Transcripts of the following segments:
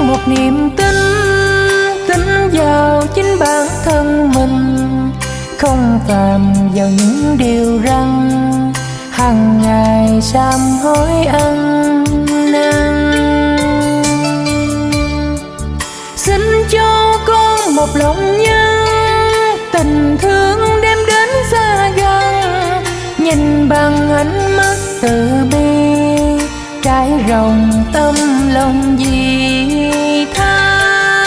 một niềm tin, tin vào chính bản thân mình, không phạm vào những điều răn hằng ngày sám hối ăn năn. Xin cho con một lòng nhân, tình thương đem đến xa gần, nhìn bằng ánh mắt từ bi, trải rộng tâm lòng vị tha.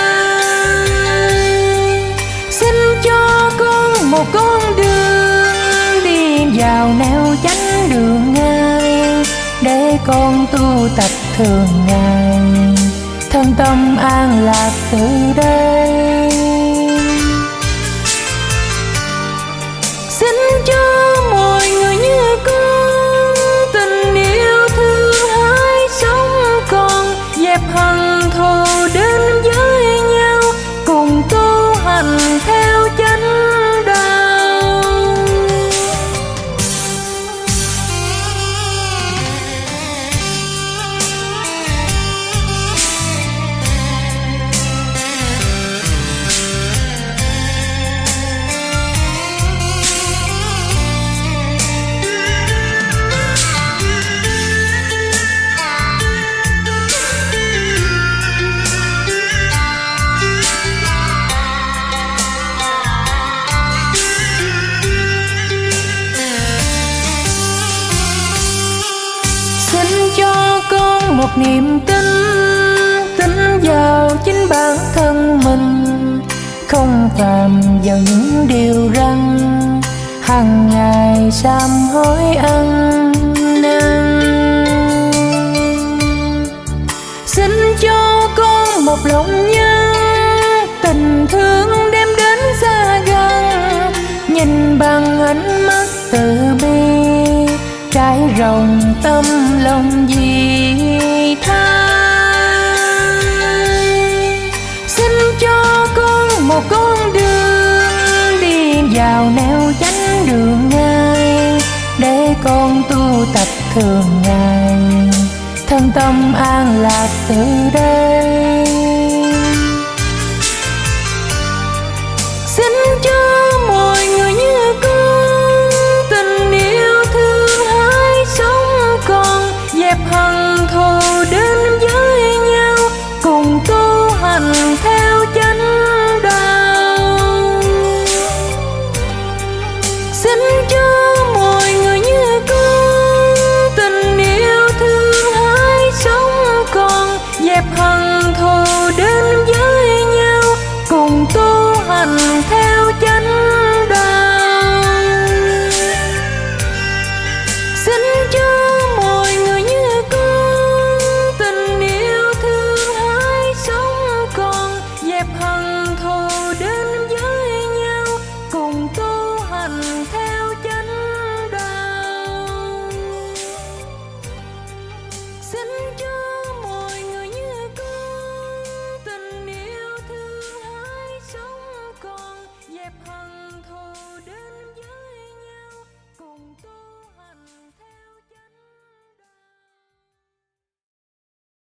Xin cho con một con đường đi vào nẻo chánh đường ngay, để con tu tập thường ngày, thân tâm an lạc từ đây. Xin cho mọi người như con, tình yêu thương hãy sống còn, dẹp hận thù đến với nhau, cùng tu hành theo chánh đạo. Một niềm tin, tin vào chính bản thân mình, không phạm vào những điều răn hằng ngày sám hối ăn năn. Xin cho con một lòng nhân, tình thương đem đến xa gần, nhìn bằng ánh mắt từ bi, trải rộng tâm lòng vị tha. Xin cho con một con đường đi vào nẻo chánh đường ngay, để con tu tập thường ngày, thân tâm an lạc từ đây.